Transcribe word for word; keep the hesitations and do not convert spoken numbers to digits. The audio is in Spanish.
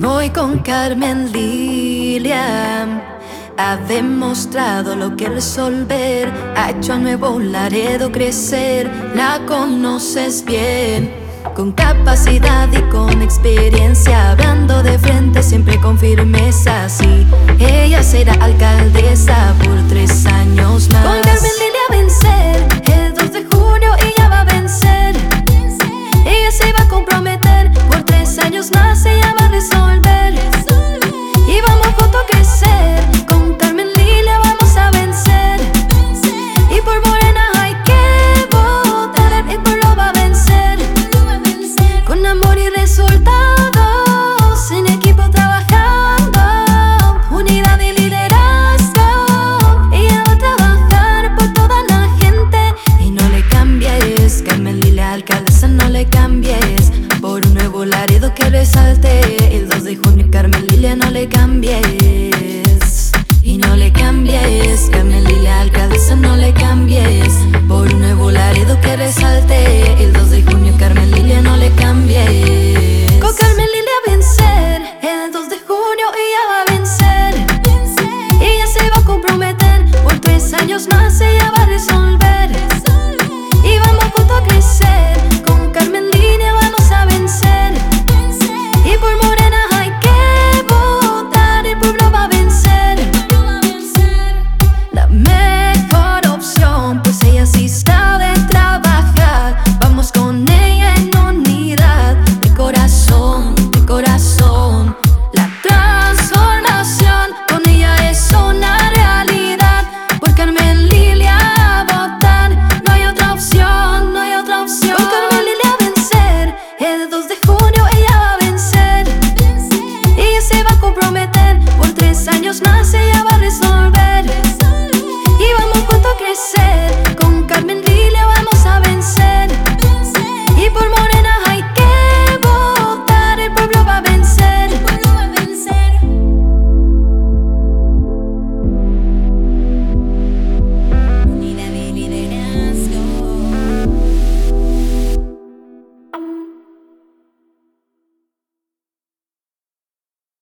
Hoy con Carmen Lilia ha demostrado lo que resolver, ha hecho a Nuevo Laredo crecer. La conoces bien, con capacidad y con experiencia, hablando de frente siempre con firmeza. Sí, ella será alcaldesa por tres años